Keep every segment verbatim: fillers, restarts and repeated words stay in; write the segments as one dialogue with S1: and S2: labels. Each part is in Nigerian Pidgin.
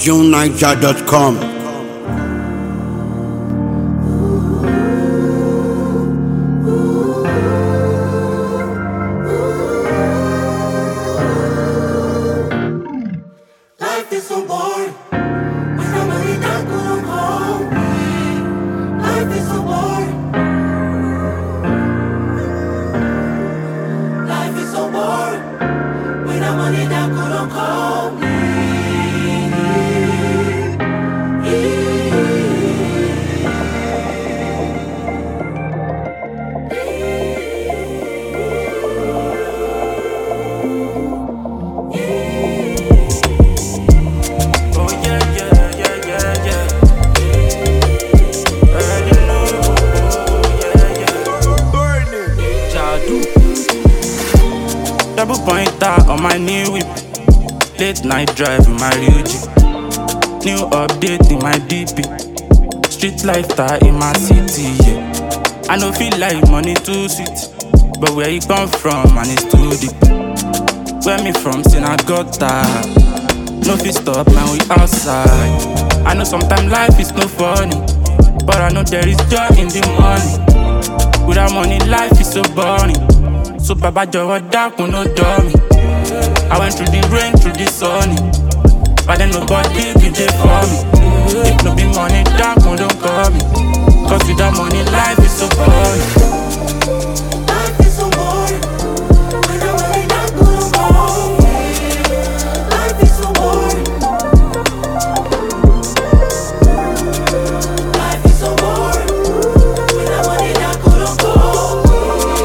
S1: June Niger dot com.
S2: Life is so boring. When somebody that couldn't call me. Life is so boring. Life is so boring. When the money that couldn't call me.
S3: Double pointer on my new whip. Late night drive in my real G. New update in my D P. Street lifestyle in my city, yeah. I no feel like money too sweet, but where you come from, man, it's too deep. Where me from, sin I got that. No fit stop, man, we outside. I know sometimes life is no funny, but I know there is joy in the money. Without money, life is so boring. So Baba Jowa dákun no dummy. I went through the rain, through the sunny, but then nobody be there for me. If no be money, dákun don't call me. Cause without money, life is so boring.
S2: Life is so boring. When the money that couldn't call me. Life is so boring. Life is so boring. When the money that couldn't call me.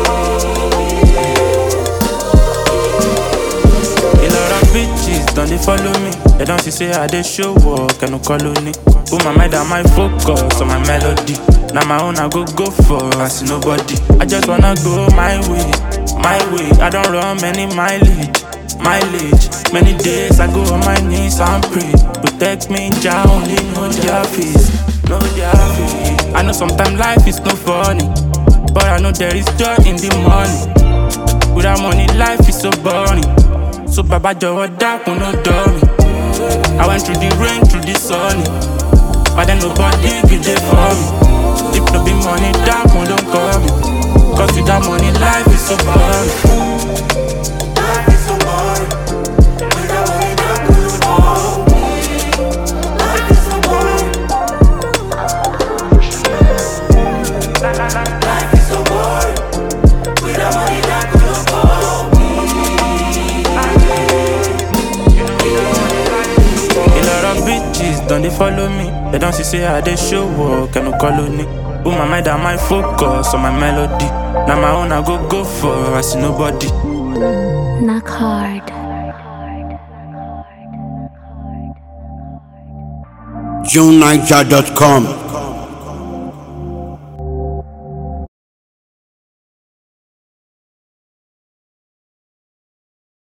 S3: A lot of bitches don't they follow me. They don't see say I dey show work and no colony. Put my mind and my focus on my melody. Now my own I go go for, I see nobody. I just wanna go my way, my way. I don't run many mileage, mileage. Many days I go on my knees and pray. Protect me, Jah, only know their face, know their face. I know sometimes life is no funny, but I know there is joy in the money. Without money, life is so boring. So Baba Jowa dákun no dummy. I went through the rain, through the sunny, but then nobody be there for me. If no be money, dákun don't call me. Cause without money, life is so boring.
S2: Life is so boring. When the money that couldn't call me. Life is so boring. Life is so boring. When the money that couldn't call me.
S3: A lot of bitches don't they follow me. They don't see say I dey show work and no colony. Put my mind and my focus on my melody. Now my own I go go for, I see nobody.
S4: Knock hard.
S1: June Niger dot com.